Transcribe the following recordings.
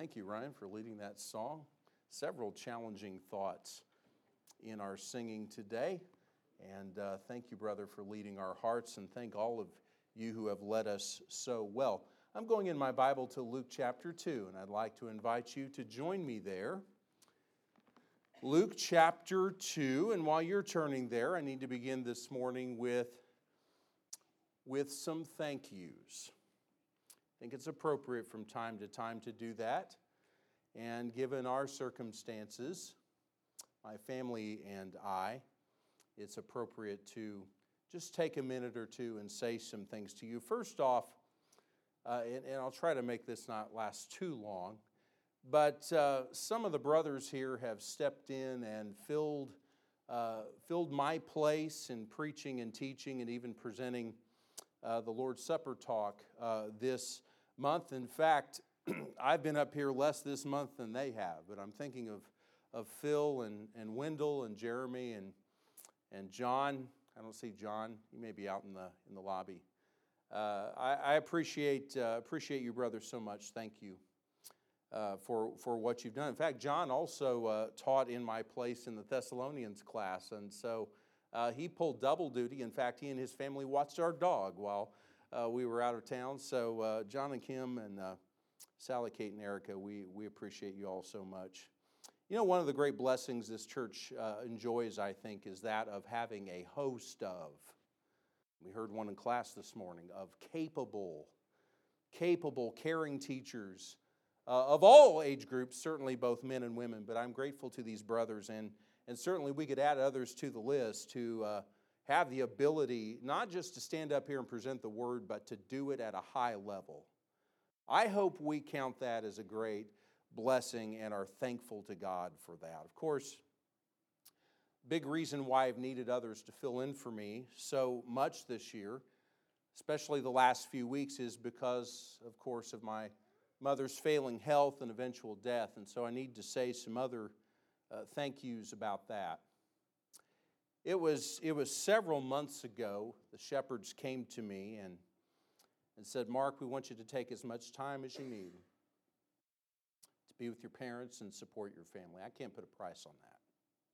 Thank you, Ryan, for leading that song. Several challenging thoughts in our singing today. And thank you, brother, for leading our hearts, and thank all of you who have led us so well. I'm going in my Bible to Luke chapter 2, and I'd like to invite you to join me there. Luke chapter 2, and while you're turning there, I need to begin this morning with some thank yous. I think it's appropriate from time to time to do that. And given our circumstances, my family and I, it's appropriate to just take a minute or two and say some things to you. First off, and I'll try to make this not last too long, but some of the brothers here have stepped in and filled my place in preaching and teaching and even presenting the Lord's Supper talk this month. In fact, I've been up here less this month than they have, but I'm thinking of Phil and Wendell and Jeremy and John. I don't see John. He may be out in the lobby. I appreciate you, brothers, so much. Thank you for what you've done. In fact, John also taught in my place in the Thessalonians class, and so he pulled double duty. In fact, he and his family watched our dog while we were out of town. So John and Kim and Sally, Kate, and Erica, we appreciate you all so much. You know, one of the great blessings this church enjoys, I think, is that of having a host of, we heard one in class this morning, of capable, caring teachers of all age groups, certainly both men and women, but I'm grateful to these brothers, and certainly we could add others to the list who have the ability not just to stand up here and present the word, but to do it at a high level. I hope we count that as a great blessing and are thankful to God for that. Of course, big reason why I've needed others to fill in for me so much this year, especially the last few weeks, is because, of course, of my mother's failing health and eventual death. And so I need to say some other thank yous about that. It was several months ago, the shepherds came to me and said, "Mark, we want you to take as much time as you need to be with your parents and support your family." I can't put a price on that.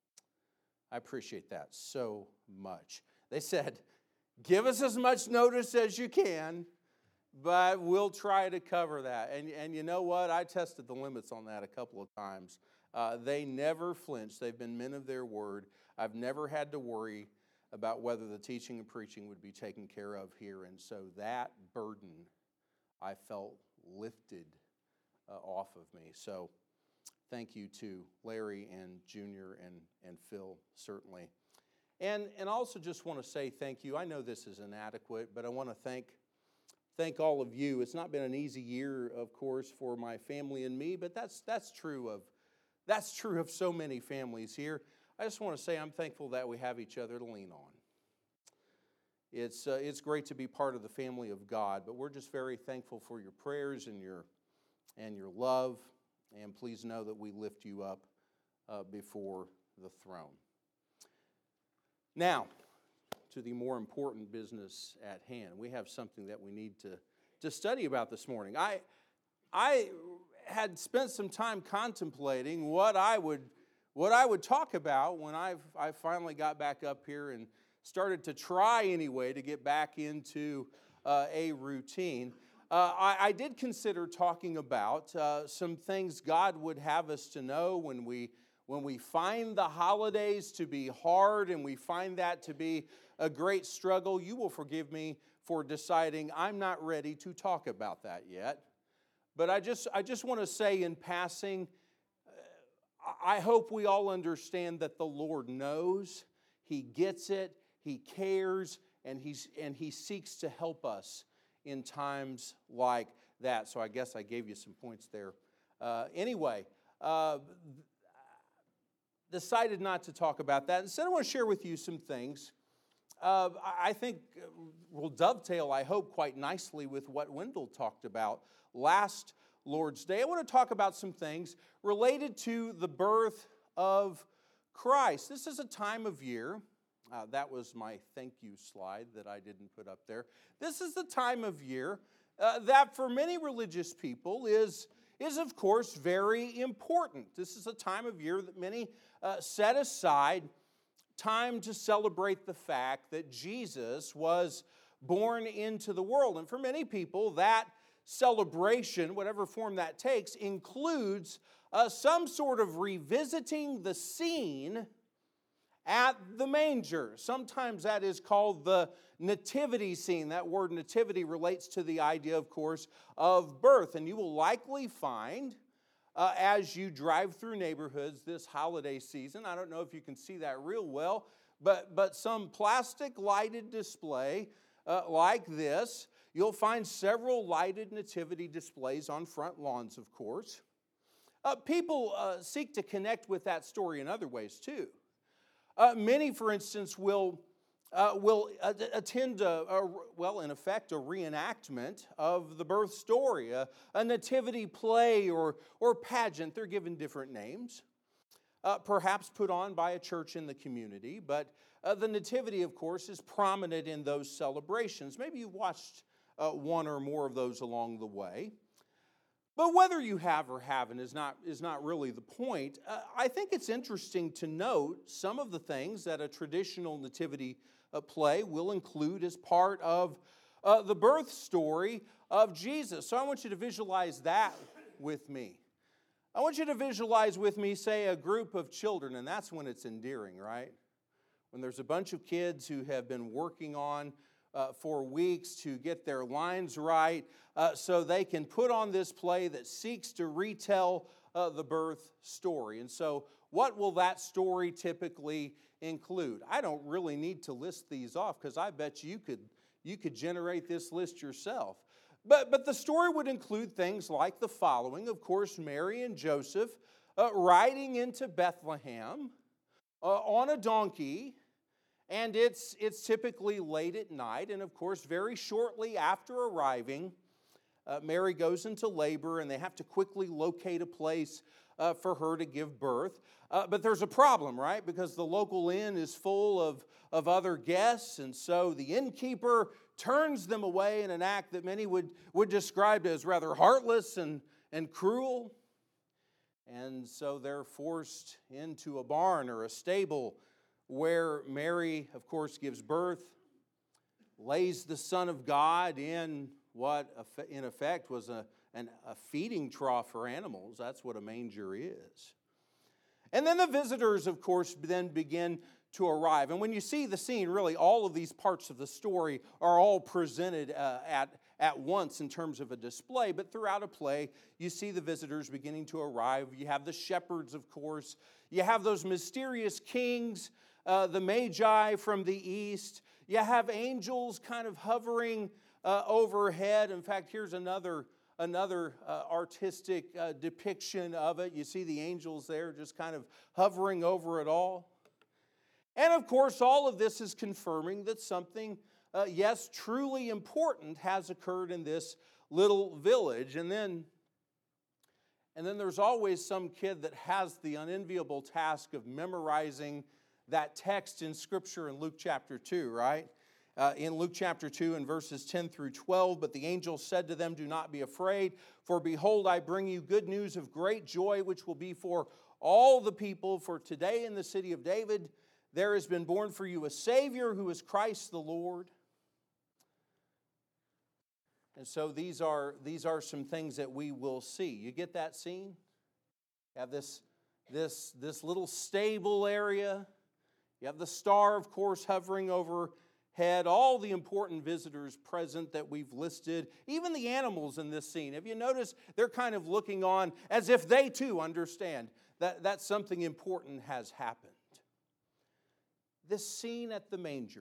I appreciate that so much. They said, "Give us as much notice as you can, but we'll try to cover that." And you know what? I tested the limits on that a couple of times. They never flinched. They've been men of their word. I've never had to worry about whether the teaching and preaching would be taken care of here. And so that burden I felt lifted off of me. So thank you to Larry and Junior and Phil, certainly. And I also just want to say thank you. I know this is inadequate, but I want to thank all of you. It's not been an easy year, of course, for my family and me, but that's true of so many families here. I just want to say I'm thankful that we have each other to lean on. It's great to be part of the family of God, but we're just very thankful for your prayers and your love, and please know that we lift you up before the throne. Now, to the more important business at hand. We have something that we need to study about this morning. I had spent some time contemplating what I would talk about when I finally got back up here and started to try anyway to get back into a routine. I did consider talking about some things God would have us to know when we find the holidays to be hard and we find that to be a great struggle. You will forgive me for deciding I'm not ready to talk about that yet. But I just want to say in passing, I hope we all understand that the Lord knows, He gets it, He cares, and He seeks to help us in times like that. So I guess I gave you some points there. Anyway, decided not to talk about that. Instead, I want to share with you some things I think will dovetail, I hope, quite nicely with what Wendell talked about last Lord's Day. I want to talk about some things related to the birth of Christ. This is a time of year. That was my thank you slide that I didn't put up there. This is the time of year that for many religious people is is, of course, very important. This is a time of year that many set aside time to celebrate the fact that Jesus was born into the world. And for many people, that celebration, whatever form that takes, includes some sort of revisiting the scene at the manger. Sometimes that is called the nativity scene. That word nativity relates to the idea, of course, of birth. And you will likely find, as you drive through neighborhoods this holiday season, I don't know if you can see that real well, but some plastic lighted display like this. You'll find several lighted nativity displays on front lawns, of course. People seek to connect with that story in other ways, too. Many, for instance, will attend, in effect, a reenactment of the birth story, a nativity play or pageant. They're given different names, perhaps put on by a church in the community. But the nativity, of course, is prominent in those celebrations. Maybe you've watched one or more of those along the way. But whether you have or haven't is not really the point. I think it's interesting to note some of the things that a traditional nativity play will include as part of the birth story of Jesus. So I want you to visualize that with me. I want you to visualize with me, say, a group of children, and that's when it's endearing, right? When there's a bunch of kids who have been working on for weeks to get their lines right so they can put on this play that seeks to retell the birth story. And so what will that story typically include? I don't really need to list these off because I bet you could generate this list yourself. But the story would include things like the following. Of course, Mary and Joseph riding into Bethlehem on a donkey. And it's typically late at night. And of course, very shortly after arriving, Mary goes into labor and they have to quickly locate a place for her to give birth. But there's a problem, right? Because the local inn is full of other guests. And so the innkeeper turns them away in an act that many would describe as rather heartless and cruel. And so they're forced into a barn or a stable where Mary, of course, gives birth, lays the Son of God in what, in effect, was a feeding trough for animals. That's what a manger is. And then the visitors, of course, then begin to arrive. And when you see the scene, really, all of these parts of the story are all presented at once in terms of a display. But throughout a play, you see the visitors beginning to arrive. You have the shepherds, of course. You have those mysterious kings, the Magi from the east. You have angels kind of hovering overhead. In fact, here's another artistic depiction of it. You see the angels there just kind of hovering over it all. And of course, all of this is confirming that something, yes, truly important has occurred in this little village. And then there's always some kid that has the unenviable task of memorizing that text in Scripture in Luke chapter 2, right? In Luke chapter 2 and verses 10 through 12, but the angel said to them, "Do not be afraid, for behold, I bring you good news of great joy, which will be for all the people. For today in the city of David there has been born for you a Savior who is Christ the Lord." And so these are some things that we will see. You get that scene? You have this little stable area. You have the star, of course, hovering overhead. All the important visitors present that we've listed. Even the animals in this scene. Have you noticed they're kind of looking on as if they too understand that something important has happened. This scene at the manger.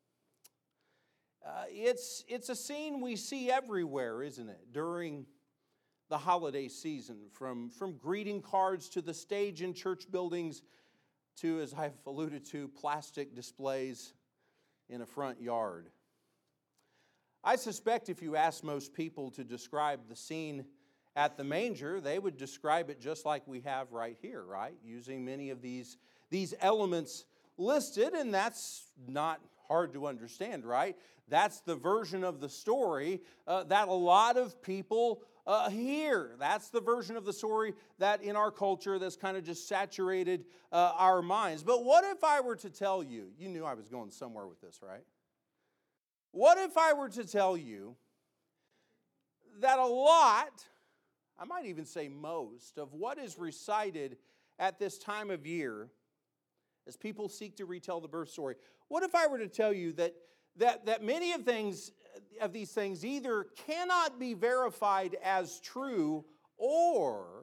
It's a scene we see everywhere, isn't it, during the holiday season, from greeting cards to the stage in church buildings to, as I've alluded to, plastic displays in a front yard. I suspect if you ask most people to describe the scene at the manger, they would describe it just like we have right here, right? Using many of these elements listed, and that's not hard to understand, right? That's the version of the story that a lot of people here. That's the version of the story that in our culture that's kind of just saturated our minds. But what if I were to tell you, you knew I was going somewhere with this, right? What if I were to tell you that a lot, I might even say most, of what is recited at this time of year as people seek to retell the birth story, what if I were to tell you that many of these things either cannot be verified as true or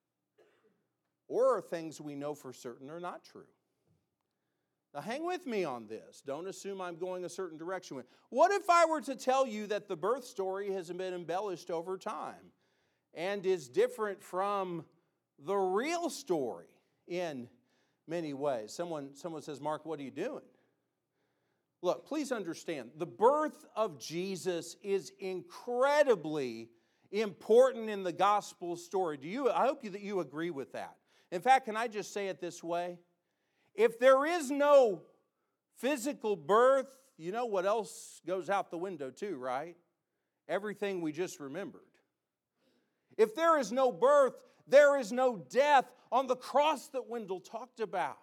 are things we know for certain are not true? Now hang with me on this. Don't assume I'm going a certain direction with. What if I were to tell you that the birth story has been embellished over time and is different from the real story in many ways? Someone says, Mark, what are you doing? Look, please understand, the birth of Jesus is incredibly important in the gospel story. I hope that you agree with that. In fact, can I just say it this way? If there is no physical birth, you know what else goes out the window too, right? Everything we just remembered. If there is no birth, there is no death on the cross that Wendell talked about.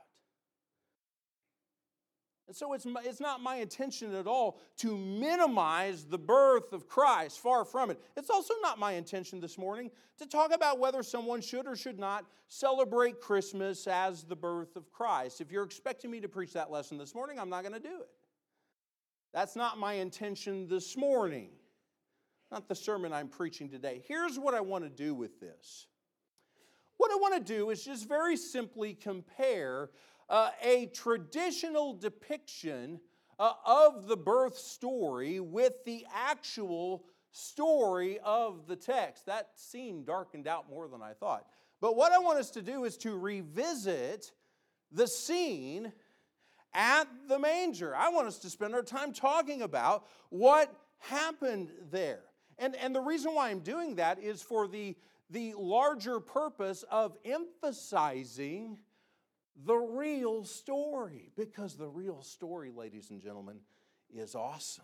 And so it's not my intention at all to minimize the birth of Christ, far from it. It's also not my intention this morning to talk about whether someone should or should not celebrate Christmas as the birth of Christ. If you're expecting me to preach that lesson this morning, I'm not going to do it. That's not my intention this morning, not the sermon I'm preaching today. Here's what I want to do with this. What I want to do is just very simply compare a traditional depiction of the birth story with the actual story of the text. That scene darkened out more than I thought. But what I want us to do is to revisit the scene at the manger. I want us to spend our time talking about what happened there. And the reason why I'm doing that is for the larger purpose of emphasizing the real story, because the real story, ladies and gentlemen, is awesome.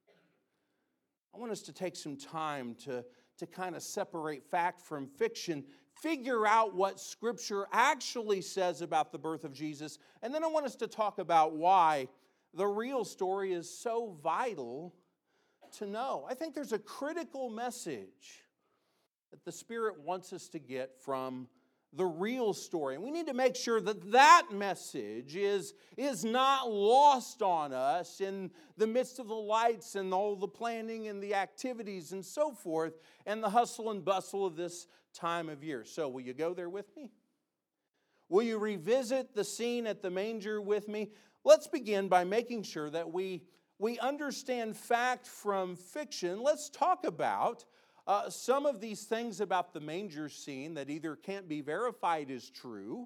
I want us to take some time to kind of separate fact from fiction, figure out what Scripture actually says about the birth of Jesus, and then I want us to talk about why the real story is so vital to know. I think there's a critical message that the Spirit wants us to get from the real story. And we need to make sure that message is not lost on us in the midst of the lights and all the planning and the activities and so forth and the hustle and bustle of this time of year. So will you go there with me? Will you revisit the scene at the manger with me? Let's begin by making sure that we understand fact from fiction. Let's talk about some of these things about the manger scene that either can't be verified as true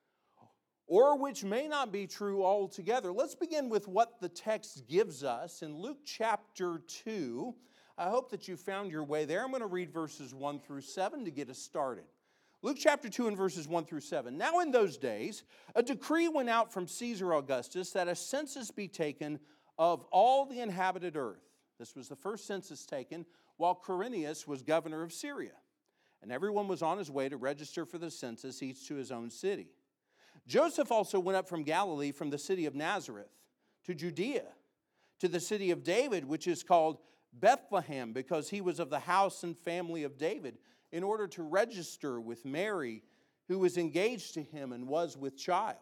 or which may not be true altogether. Let's begin with what the text gives us in Luke chapter 2. I hope that you found your way there. I'm going to read verses 1 through 7 to get us started. Luke chapter 2 and verses 1 through 7. Now in those days, a decree went out from Caesar Augustus that a census be taken of all the inhabited earth. This was the first census taken while Quirinius was governor of Syria. And everyone was on his way to register for the census, each to his own city. Joseph also went up from Galilee, from the city of Nazareth, to Judea, to the city of David, which is called Bethlehem, because he was of the house and family of David, in order to register with Mary, who was engaged to him and was with child.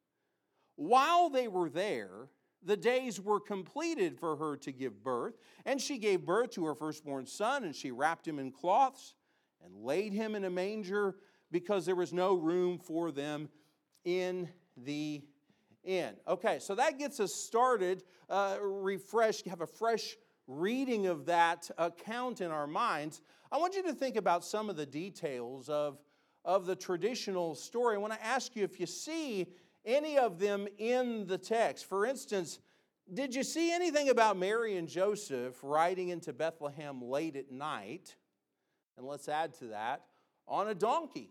While they were there, the days were completed for her to give birth, and she gave birth to her firstborn son, and she wrapped him in cloths and laid him in a manger because there was no room for them in the inn. Okay, so that gets us started, refreshed, have a fresh reading of that account in our minds. I want you to think about some of the details of the traditional story. I want to ask you if you see any of them in the text. For instance, did you see anything about Mary and Joseph riding into Bethlehem late at night? And let's add to that, on a donkey.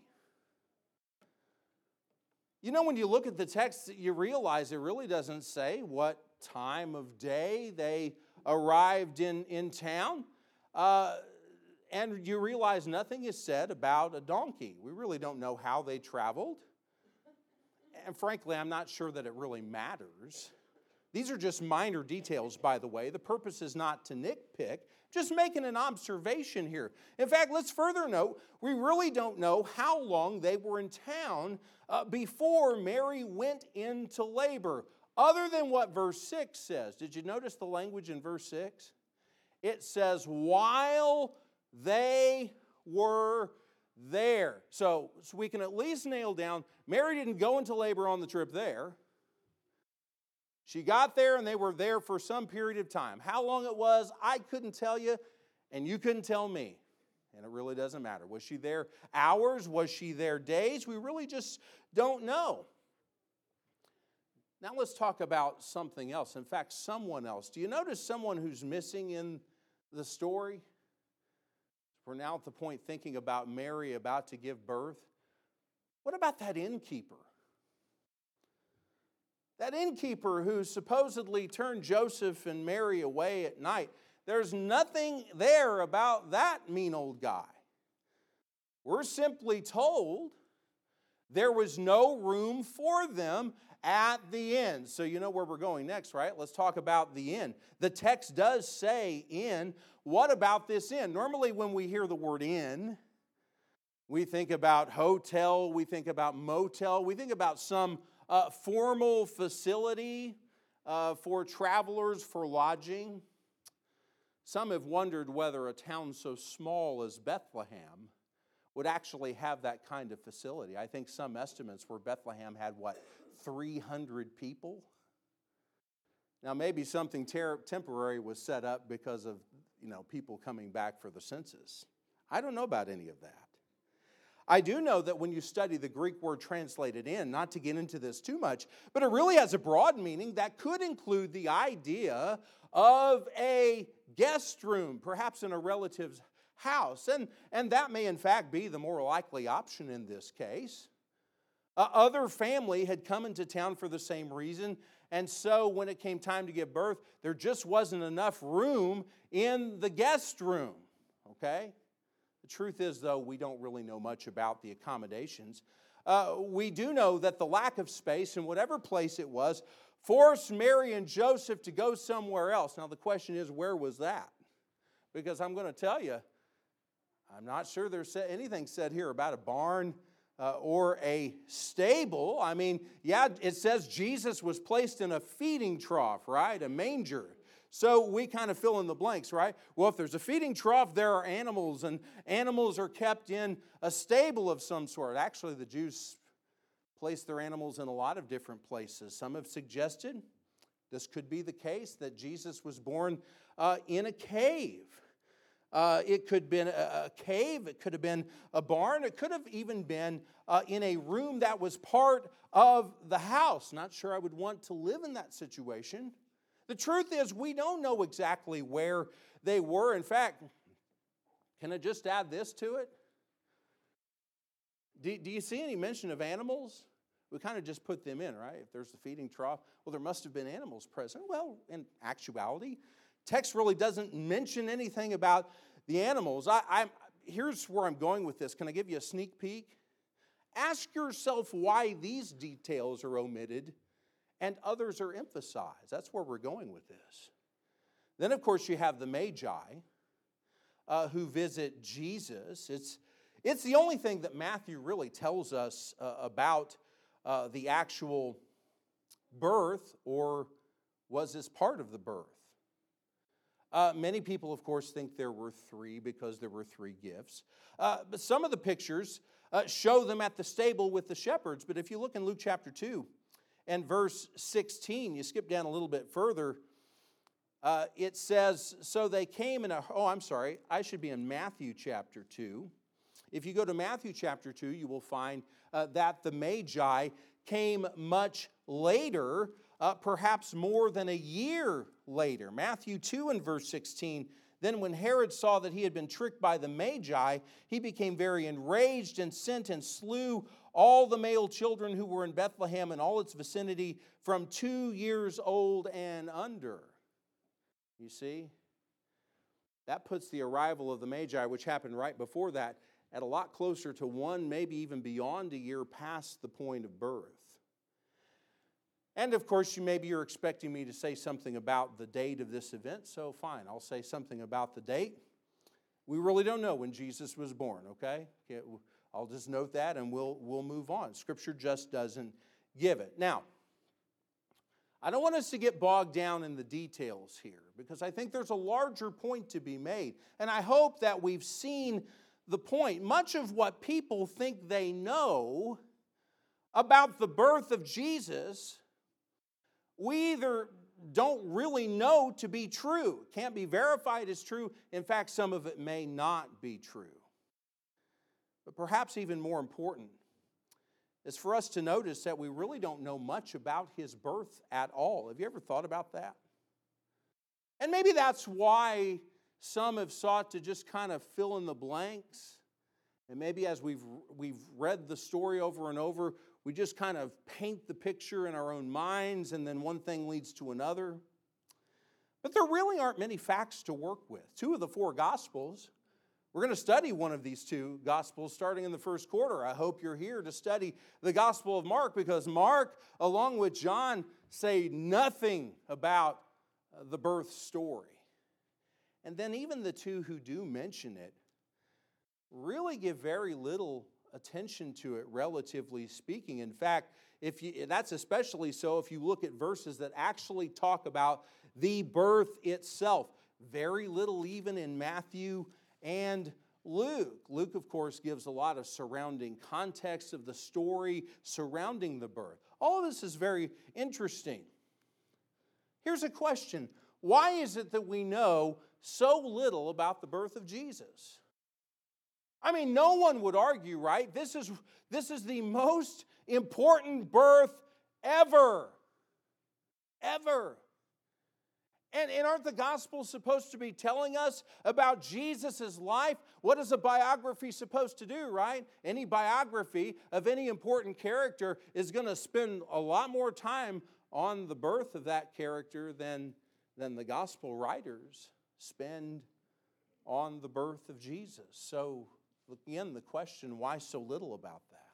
You know, when you look at the text, you realize it really doesn't say what time of day they arrived in town. And you realize nothing is said about a donkey. We really don't know how they traveled. And frankly, I'm not sure that it really matters. These are just minor details, by the way. The purpose is not to nitpick, just making an observation here. In fact, let's further note, we really don't know how long they were in town before Mary went into labor, other than what verse 6 says. Did you notice the language in verse 6? It says, while they were there. So we can at least nail down, Mary didn't go into labor on the trip there. She got there and they were there for some period of time. How long it was, I couldn't tell you, and you couldn't tell me. And it really doesn't matter. Was she there hours? Was she there days? We really just don't know. Now let's talk about something else. In fact, someone else. Do you notice someone who's missing in the story? We're now at the point thinking about Mary about to give birth. What about that innkeeper? That innkeeper who supposedly turned Joseph and Mary away at night. There's nothing there about that mean old guy. We're simply told there was no room for them at the inn. So you know where we're going next, right? Let's talk about the inn. The text does say inn. What about this inn? Normally when we hear the word inn, we think about hotel, we think about motel, we think about some formal facility for travelers for lodging. Some have wondered whether a town so small as Bethlehem would actually have that kind of facility. I think some estimates where Bethlehem had, 300 people? Now maybe something temporary was set up because of, people coming back for the census. I don't know about any of that. I do know that when you study the Greek word translated in, not to get into this too much, but it really has a broad meaning that could include the idea of a guest room, perhaps in a relative's house. And that may in fact be the more likely option in this case. Other family had come into town for the same reason, and so when it came time to give birth, there just wasn't enough room in the guest room, okay? The truth is, though, we don't really know much about the accommodations. We do know that the lack of space in whatever place it was forced Mary and Joseph to go somewhere else. Now, the question is, where was that? Because I'm going to tell you, I'm not sure there's anything said here about a barn or a stable. I mean, yeah, it says Jesus was placed in a feeding trough, right? A manger. So we kind of fill in the blanks, right? Well, if there's a feeding trough, there are animals, and animals are kept in a stable of some sort. Actually, the Jews place their animals in a lot of different places. Some have suggested this could be the case, that Jesus was born in a cave. It could have been a cave, it could have been a barn, it could have even been in a room that was part of the house. Not sure I would want to live in that situation. The truth is, we don't know exactly where they were. In fact, can I just add this to it? Do you see any mention of animals? We kind of just put them in, right? If there's the feeding trough, well, there must have been animals present. Well, in actuality, text really doesn't mention anything about the animals. Here's where I'm going with this. Can I give you a sneak peek? Ask yourself why these details are omitted and others are emphasized. That's where we're going with this. Then, of course, you have the Magi who visit Jesus. It's the only thing that Matthew really tells us about the actual birth, or was this part of the birth? Many people, of course, think there were three because there were three gifts. But some of the pictures show them at the stable with the shepherds. But if you look in Luke chapter 2 and verse 16, you skip down a little bit further, it says, so they came in I should be in Matthew chapter 2. If you go to Matthew chapter 2, you will find that the Magi came much later, perhaps more than a year later. Matthew 2 and verse 16, then when Herod saw that he had been tricked by the Magi, he became very enraged and sent and slew all the male children who were in Bethlehem and all its vicinity from 2 years old and under. You see? That puts the arrival of the Magi, which happened right before that, at a lot closer to one, maybe even beyond a year past the point of birth. And of course, maybe you're expecting me to say something about the date of this event, so fine, I'll say something about the date. We really don't know when Jesus was born, okay? I'll just note that and we'll move on. Scripture just doesn't give it. Now, I don't want us to get bogged down in the details here because I think there's a larger point to be made. And I hope that we've seen the point. Much of what people think they know about the birth of Jesus, we either don't really know to be true. It can't be verified as true. In fact, some of it may not be true. But perhaps even more important is for us to notice that we really don't know much about his birth at all. Have you ever thought about that? And maybe that's why some have sought to just kind of fill in the blanks. And maybe as we've read the story over and over, we just kind of paint the picture in our own minds, and then one thing leads to another. But there really aren't many facts to work with. 2 of the 4 Gospels, we're going to study one of these 2 Gospels starting in the first quarter. I hope you're here to study the Gospel of Mark, because Mark, along with John, say nothing about the birth story. And then even the 2 who do mention it really give very little attention to it, relatively speaking. In fact, that's especially so if you look at verses that actually talk about the birth itself. Very little even in Matthew and Luke. Luke, of course, gives a lot of surrounding context of the story surrounding the birth. All of this is very interesting. Here's a question. Why is it that we know so little about the birth of Jesus? I mean, no one would argue, right? This is the most important birth ever. Ever. And aren't the Gospels supposed to be telling us about Jesus' life? What is a biography supposed to do, right? Any biography of any important character is going to spend a lot more time on the birth of that character than the Gospel writers spend on the birth of Jesus. So, again, the question, why so little about that?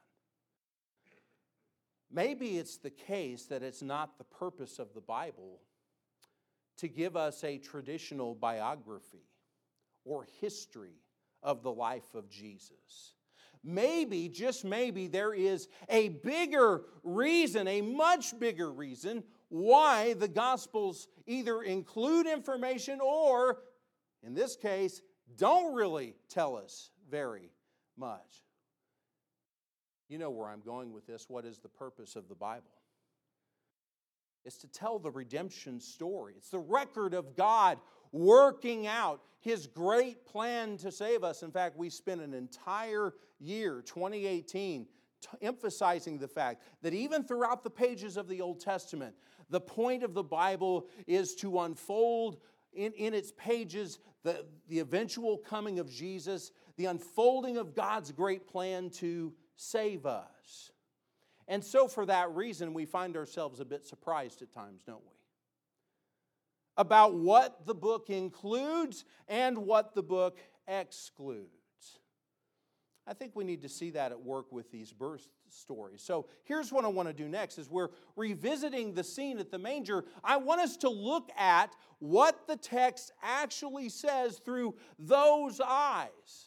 Maybe it's the case that it's not the purpose of the Bible to give us a traditional biography or history of the life of Jesus. Maybe, just maybe, there is a bigger reason, a much bigger reason, why the Gospels either include information or, in this case, don't really tell us very much. You know where I'm going with this. What is the purpose of the Bible? It's to tell the redemption story. It's the record of God working out His great plan to save us. In fact, we spent an entire year, 2018, emphasizing the fact that even throughout the pages of the Old Testament, the point of the Bible is to unfold in its pages the eventual coming of Jesus, the unfolding of God's great plan to save us. And so for that reason, we find ourselves a bit surprised at times, don't we? About what the book includes and what the book excludes. I think we need to see that at work with these birth stories. So here's what I want to do next. As we're revisiting the scene at the manger, I want us to look at what the text actually says through those eyes.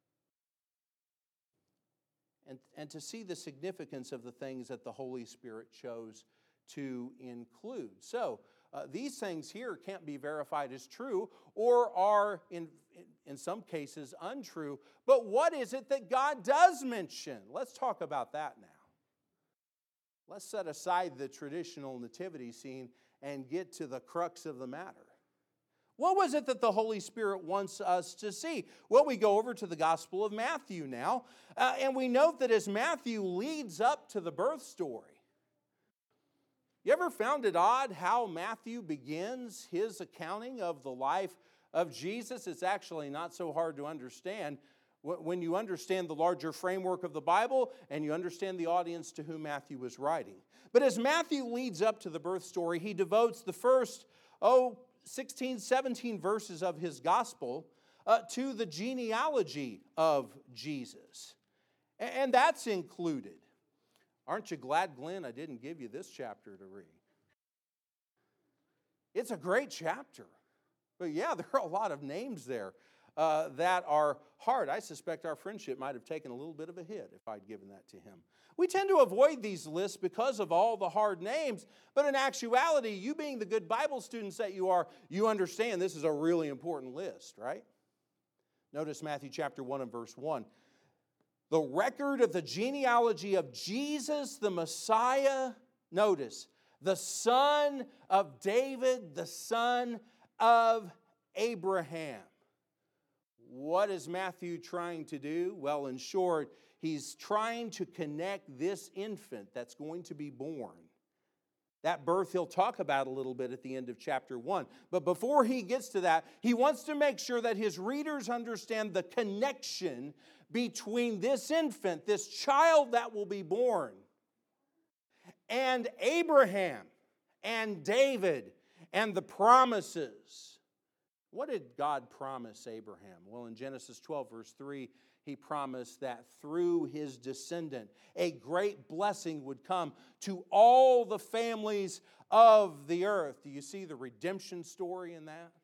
And to see the significance of the things that the Holy Spirit chose to include. So, these things here can't be verified as true or are, in some cases, untrue. But what is it that God does mention? Let's talk about that now. Let's set aside the traditional nativity scene and get to the crux of the matter. What was it that the Holy Spirit wants us to see? Well, we go over to the Gospel of Matthew now, and we note that as Matthew leads up to the birth story, you ever found it odd how Matthew begins his accounting of the life of Jesus? It's actually not so hard to understand when you understand the larger framework of the Bible and you understand the audience to whom Matthew was writing. But as Matthew leads up to the birth story, he devotes the first, 16, 17 verses of his gospel to the genealogy of Jesus. And that's included. Aren't you glad, Glenn, I didn't give you this chapter to read? It's a great chapter. But yeah, there are a lot of names there that are hard. I suspect our friendship might have taken a little bit of a hit if I'd given that to him. We tend to avoid these lists because of all the hard names, but in actuality, you being the good Bible students that you are, you understand this is a really important list, right? Notice Matthew chapter 1 and verse 1. The record of the genealogy of Jesus the Messiah, notice, the son of David, the son of Abraham. What is Matthew trying to do? Well, in short, he's trying to connect this infant that's going to be born. That birth he'll talk about a little bit at the end of chapter 1. But before he gets to that, he wants to make sure that his readers understand the connection between this infant, this child that will be born, and Abraham and David and the promises. What did God promise Abraham? Well, in Genesis 12, verse 3, he promised that through his descendant, a great blessing would come to all the families of the earth. Do you see the redemption story in that?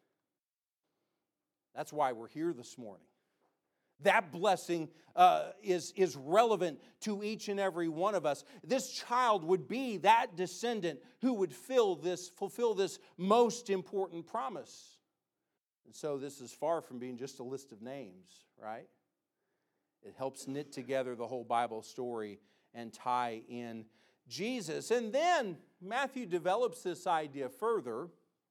That's why we're here this morning. That blessing is relevant to each and every one of us. This child would be that descendant who would fulfill this most important promise. And so this is far from being just a list of names, right? It helps knit together the whole Bible story and tie in Jesus. And then Matthew develops this idea further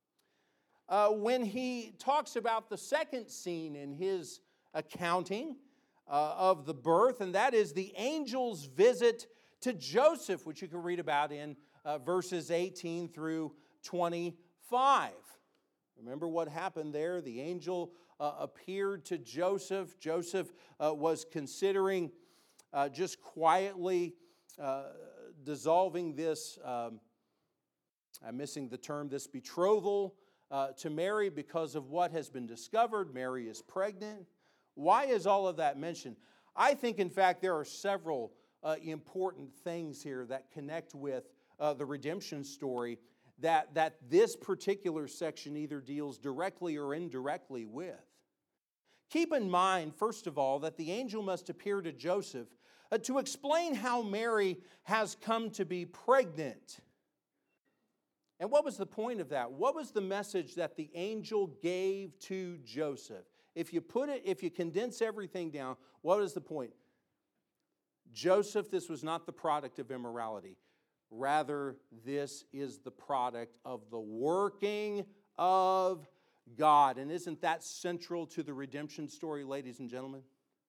when he talks about the second scene in his accounting of the birth, and that is the angel's visit to Joseph, which you can read about in verses 18 through 25. Remember what happened there? The angel appeared to Joseph. Joseph was considering just quietly dissolving this, I'm missing the term, this betrothal to Mary because of what has been discovered. Mary is pregnant. Why is all of that mentioned? I think, in fact, there are several important things here that connect with the redemption story that this particular section either deals directly or indirectly with. Keep in mind, first of all, that the angel must appear to Joseph to explain how Mary has come to be pregnant. And what was the point of that? What was the message that the angel gave to Joseph? If you condense everything down, what is the point? Joseph, this was not the product of immorality. Rather, this is the product of the working of God. And isn't that central to the redemption story, ladies and gentlemen?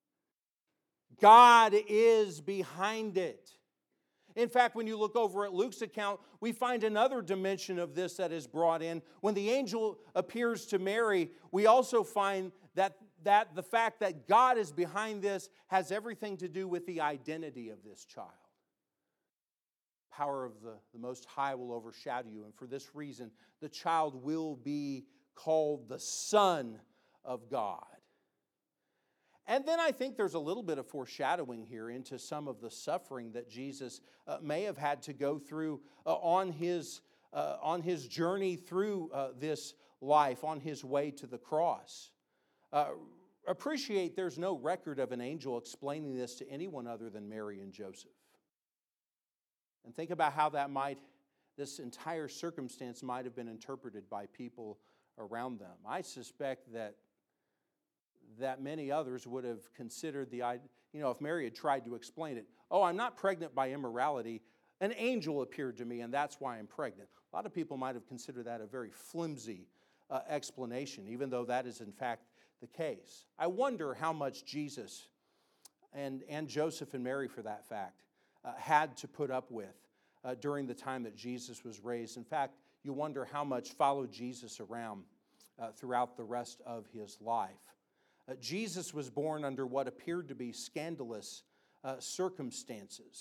God is behind it. In fact, when you look over at Luke's account, we find another dimension of this that is brought in. When the angel appears to Mary, we also find that the fact that God is behind this has everything to do with the identity of this child. Power of the Most High will overshadow you. And for this reason, the child will be called the Son of God. And then I think there's a little bit of foreshadowing here into some of the suffering that Jesus may have had to go through on his journey through this life, on his way to the cross. Appreciate there's no record of an angel explaining this to anyone other than Mary and Joseph. And think about how this entire circumstance might have been interpreted by people around them. I suspect that many others would have considered if Mary had tried to explain it, I'm not pregnant by immorality, an angel appeared to me and that's why I'm pregnant. A lot of people might have considered that a very flimsy explanation, even though that is in fact the case. I wonder how much Jesus and Joseph and Mary, for that fact, had to put up with during the time that Jesus was raised. In fact, you wonder how much followed Jesus around throughout the rest of his life. Jesus was born under what appeared to be scandalous circumstances.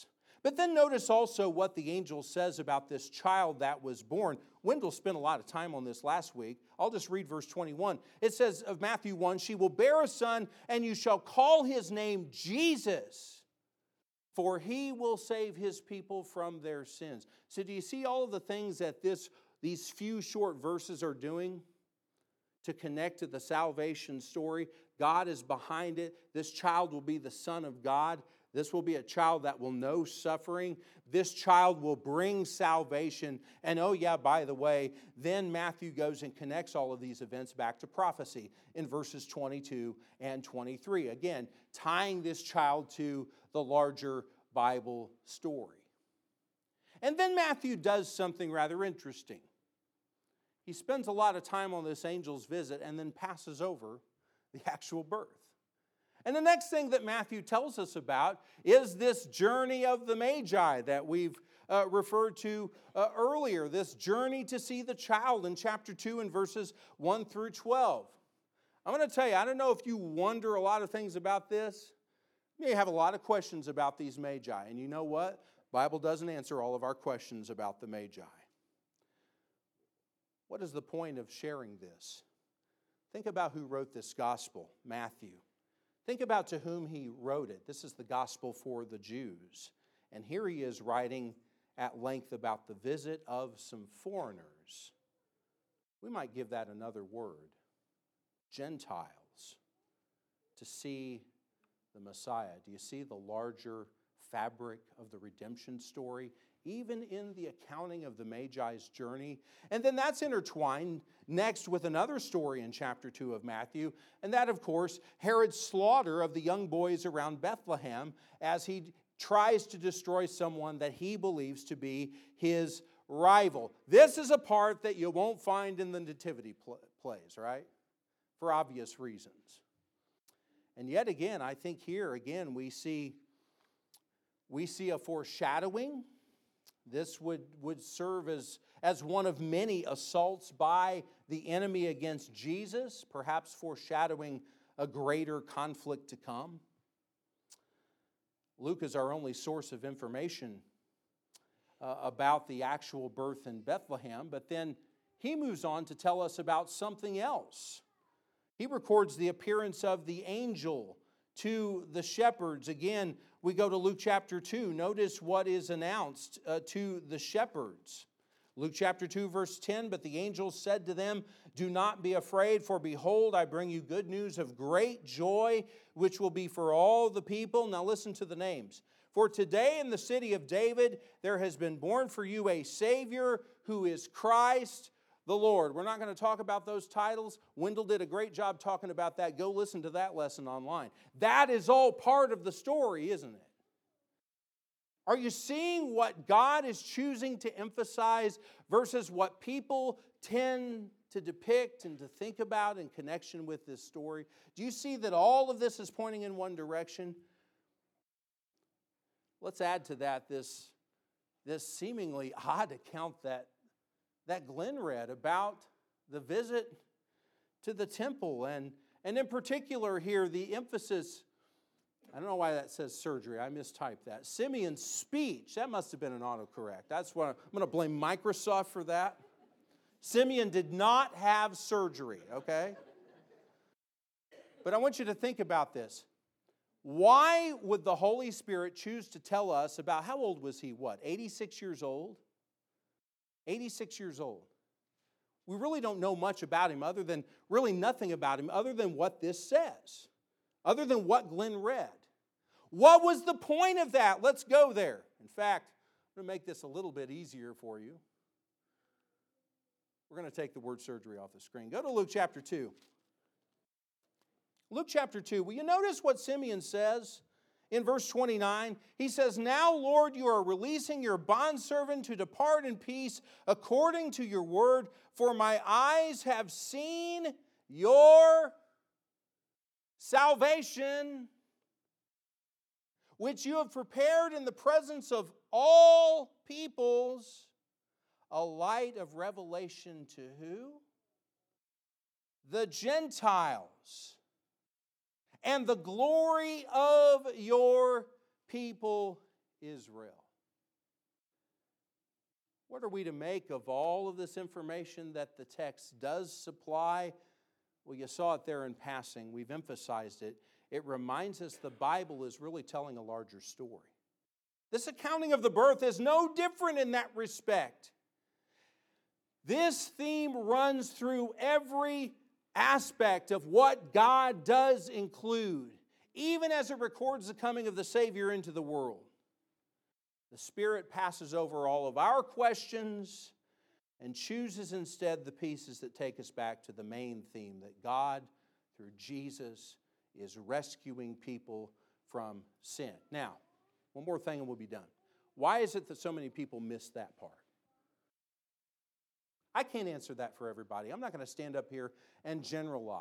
But then notice also what the angel says about this child that was born. Wendell spent a lot of time on this last week. I'll just read verse 21. It says of Matthew 1, "She will bear a son, and you shall call his name Jesus, for he will save his people from their sins." So do you see all of the things that these few short verses are doing to connect to the salvation story? God is behind it. This child will be the Son of God. This will be a child that will know suffering. This child will bring salvation. And oh yeah, by the way, then Matthew goes and connects all of these events back to prophecy in verses 22 and 23. Again, tying this child to the larger Bible story. And then Matthew does something rather interesting. He spends a lot of time on this angel's visit and then passes over the actual birth. And the next thing that Matthew tells us about is this journey of the Magi that we've referred to earlier, this journey to see the child in chapter 2 and verses 1 through 12. I'm going to tell you, I don't know if you wonder a lot of things about this. You may have a lot of questions about these Magi. And you know what? The Bible doesn't answer all of our questions about the Magi. What is the point of sharing this? Think about who wrote this gospel, Matthew. Think about to whom he wrote it. This is the gospel for the Jews. And here he is writing at length about the visit of some foreigners. We might give that another word. Gentiles. To see the Messiah. Do you see the larger fabric of the redemption story? Even in the accounting of the Magi's journey. And then that's intertwined next with another story in chapter 2 of Matthew. And that, of course, Herod's slaughter of the young boys around Bethlehem as he tries to destroy someone that he believes to be his rival. This is a part that you won't find in the nativity plays, right? For obvious reasons. And yet again, I think here again we see a foreshadowing. This would serve as one of many assaults by the enemy against Jesus, perhaps foreshadowing a greater conflict to come. Luke is our only source of information about the actual birth in Bethlehem, but then he moves on to tell us about something else. He records the appearance of the angel to the shepherds. Again, we go to Luke chapter 2. Notice what is announced to the shepherds. Luke chapter 2, verse 10, "But the angel said to them, 'Do not be afraid, for behold, I bring you good news of great joy, which will be for all the people.'" Now listen to the names. "For today in the city of David there has been born for you a Savior who is Christ the Lord." We're not going to talk about those titles. Wendell did a great job talking about that. Go listen to that lesson online. That is all part of the story, isn't it? Are you seeing what God is choosing to emphasize versus what people tend to depict and to think about in connection with this story? Do you see that all of this is pointing in one direction? Let's add to that this seemingly odd account that Glenn read about the visit to the temple. And in particular here, the emphasis, I don't know why that says surgery. I mistyped that. Simeon's speech. That must have been an autocorrect. That's what I'm going to blame Microsoft for that. Simeon did not have surgery, okay? But I want you to think about this. Why would the Holy Spirit choose to tell us about, how old was he? 86 years old? 86 years old. We really don't know much about him other than, really nothing about him other than what this says. Other than what Glenn read. What was the point of that? Let's go there. In fact, I'm going to make this a little bit easier for you. We're going to take the word surgery off the screen. Go to Luke chapter 2. Luke chapter 2. Will you notice what Simeon says in verse 29? He says, "Now, Lord, you are releasing your bondservant to depart in peace according to your word, for my eyes have seen your salvation, which you have prepared in the presence of all peoples, a light of revelation to who? The Gentiles, and the glory of your people Israel." What are we to make of all of this information that the text does supply? Well, you saw it there in passing. We've emphasized it. It reminds us the Bible is really telling a larger story. This accounting of the birth is no different in that respect. This theme runs through every aspect of what God does include, even as it records the coming of the Savior into the world. The Spirit passes over all of our questions and chooses instead the pieces that take us back to the main theme, that God, through Jesus, is rescuing people from sin. Now, one more thing and we'll be done. Why is it that so many people miss that part? I can't answer that for everybody. I'm not going to stand up here and generalize.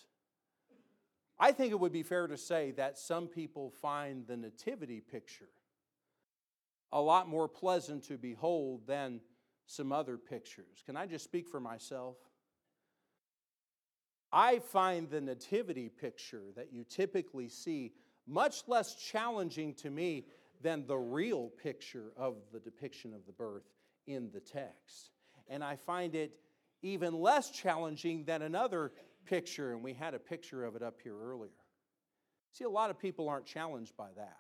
I think it would be fair to say that some people find the nativity picture a lot more pleasant to behold than some other pictures. Can I just speak for myself? I find the nativity picture that you typically see much less challenging to me than the real picture of the depiction of the birth in the text. And I find it even less challenging than another picture, and we had a picture of it up here earlier. See, a lot of people aren't challenged by that.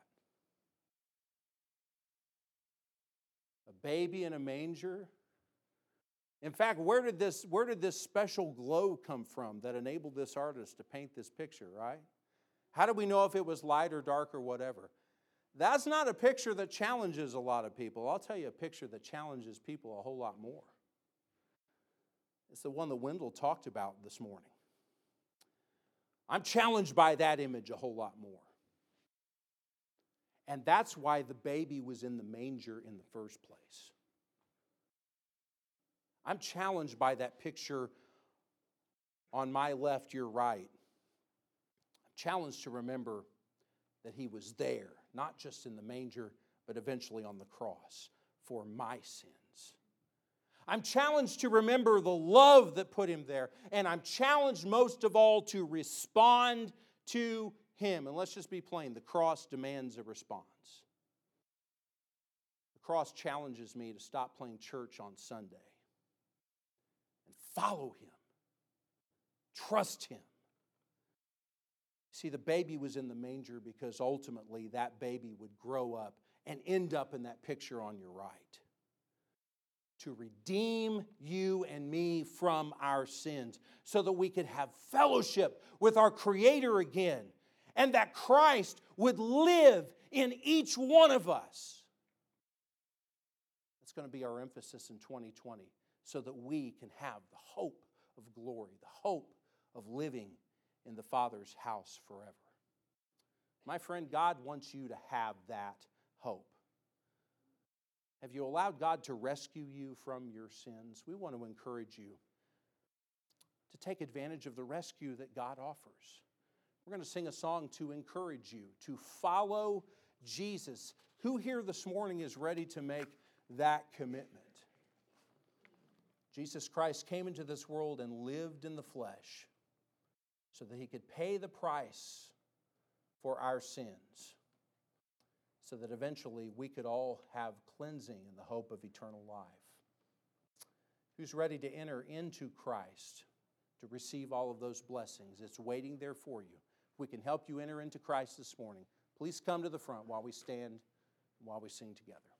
A baby in a manger. In fact, where did this special glow come from that enabled this artist to paint this picture, right? How do we know if it was light or dark or whatever? That's not a picture that challenges a lot of people. I'll tell you a picture that challenges people a whole lot more. It's the one that Wendell talked about this morning. I'm challenged by that image a whole lot more. And that's why the baby was in the manger in the first place. I'm challenged by that picture on my left, your right. I'm challenged to remember that he was there, not just in the manger, but eventually on the cross for my sins. I'm challenged to remember the love that put him there, and I'm challenged most of all to respond to him. And let's just be plain, the cross demands a response. The cross challenges me to stop playing church on Sunday and follow him, trust him. See, the baby was in the manger because ultimately that baby would grow up and end up in that picture on your right, to redeem you and me from our sins so that we could have fellowship with our Creator again, and that Christ would live in each one of us. That's going to be our emphasis in 2020, so that we can have the hope of glory, the hope of living in the Father's house forever. My friend, God wants you to have that hope. Have you allowed God to rescue you from your sins? We want to encourage you to take advantage of the rescue that God offers. We're going to sing a song to encourage you to follow Jesus. Who here this morning is ready to make that commitment? Jesus Christ came into this world and lived in the flesh so that he could pay the price for our sins, so that eventually we could all have cleansing in the hope of eternal life. Who's ready to enter into Christ to receive all of those blessings? It's waiting there for you. If we can help you enter into Christ this morning, please come to the front while we stand and while we sing together.